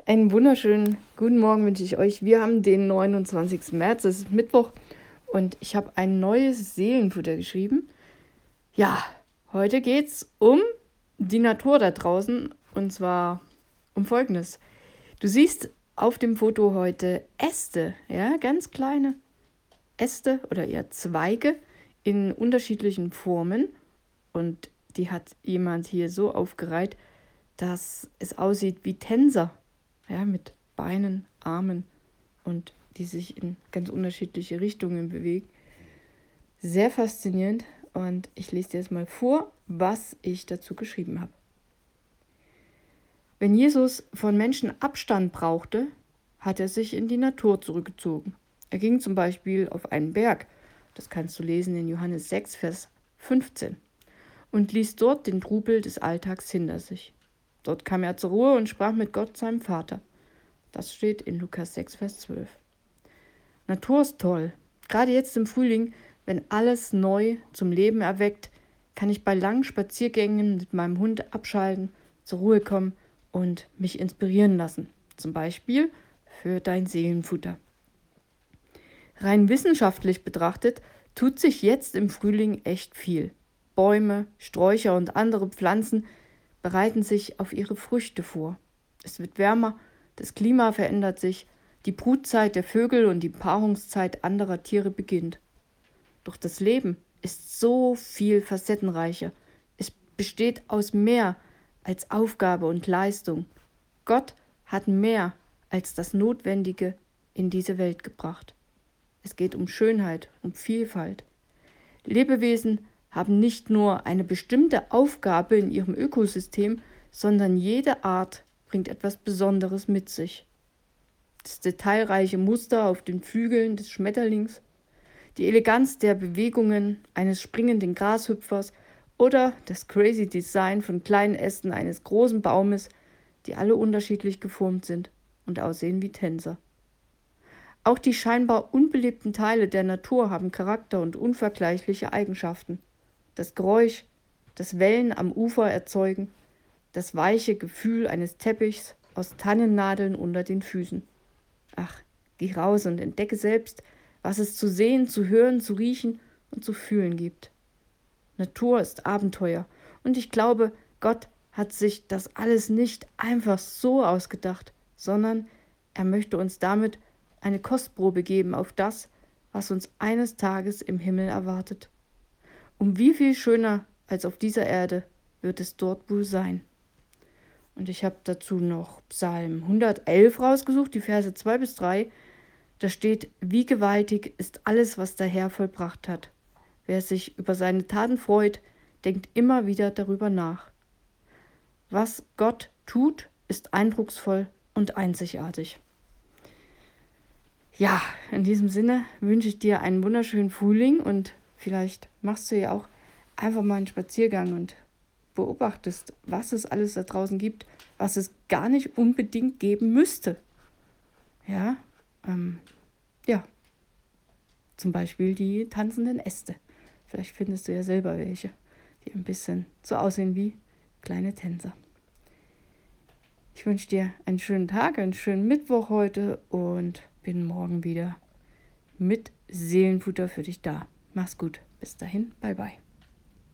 Einen wunderschönen guten Morgen wünsche ich euch. Wir haben den 29. März, es ist Mittwoch und ich habe ein neues Seelenfutter geschrieben. Ja, heute geht es um die Natur da draußen und zwar um Folgendes. Du siehst auf dem Foto heute Äste, ja, ganz kleine Äste oder eher Zweige in unterschiedlichen Formen und die hat jemand hier so aufgereiht, dass es aussieht wie Tänzer, ja, mit Beinen, Armen und die sich in ganz unterschiedliche Richtungen bewegen. Sehr faszinierend und ich lese dir jetzt mal vor, was ich dazu geschrieben habe. Wenn Jesus von Menschen Abstand brauchte, hat er sich in die Natur zurückgezogen. Er ging zum Beispiel auf einen Berg, das kannst du lesen in Johannes 6, Vers 15, und ließ dort den Trubel des Alltags hinter sich. Dort kam er zur Ruhe und sprach mit Gott, seinem Vater. Das steht in Lukas 6, Vers 12. Natur ist toll. Gerade jetzt im Frühling, wenn alles neu zum Leben erweckt, kann ich bei langen Spaziergängen mit meinem Hund abschalten, zur Ruhe kommen und mich inspirieren lassen. Zum Beispiel für dein Seelenfutter. Rein wissenschaftlich betrachtet tut sich jetzt im Frühling echt viel. Bäume, Sträucher und andere Pflanzen bereiten sich auf ihre Früchte vor. Es wird wärmer, das Klima verändert sich, die Brutzeit der Vögel und die Paarungszeit anderer Tiere beginnt. Doch das Leben ist so viel facettenreicher. Es besteht aus mehr als Aufgabe und Leistung. Gott hat mehr als das Notwendige in diese Welt gebracht. Es geht um Schönheit, um Vielfalt. Lebewesen haben nicht nur eine bestimmte Aufgabe in ihrem Ökosystem, sondern jede Art bringt etwas Besonderes mit sich. Das detailreiche Muster auf den Flügeln des Schmetterlings, die Eleganz der Bewegungen eines springenden Grashüpfers oder das crazy Design von kleinen Ästen eines großen Baumes, die alle unterschiedlich geformt sind und aussehen wie Tänzer. Auch die scheinbar unbelebten Teile der Natur haben Charakter und unvergleichliche Eigenschaften. Das Geräusch, das Wellen am Ufer erzeugen, das weiche Gefühl eines Teppichs aus Tannennadeln unter den Füßen. Ach, geh raus und entdecke selbst, was es zu sehen, zu hören, zu riechen und zu fühlen gibt. Natur ist Abenteuer und ich glaube, Gott hat sich das alles nicht einfach so ausgedacht, sondern er möchte uns damit eine Kostprobe geben auf das, was uns eines Tages im Himmel erwartet. Um wie viel schöner als auf dieser Erde wird es dort wohl sein. Und ich habe dazu noch Psalm 111 rausgesucht, die Verse 2 bis 3. Da steht, wie gewaltig ist alles, was der Herr vollbracht hat. Wer sich über seine Taten freut, denkt immer wieder darüber nach. Was Gott tut, ist eindrucksvoll und einzigartig. Ja, in diesem Sinne wünsche ich dir einen wunderschönen Frühling und vielleicht machst du ja auch einfach mal einen Spaziergang und beobachtest, was es alles da draußen gibt, was es gar nicht unbedingt geben müsste. Ja, ja, zum Beispiel die tanzenden Äste. Vielleicht findest du ja selber welche, die ein bisschen so aussehen wie kleine Tänzer. Ich wünsche dir einen schönen Tag, einen schönen Mittwoch heute und bin morgen wieder mit Seelenfutter für dich da. Mach's gut. Bis dahin. Bye bye.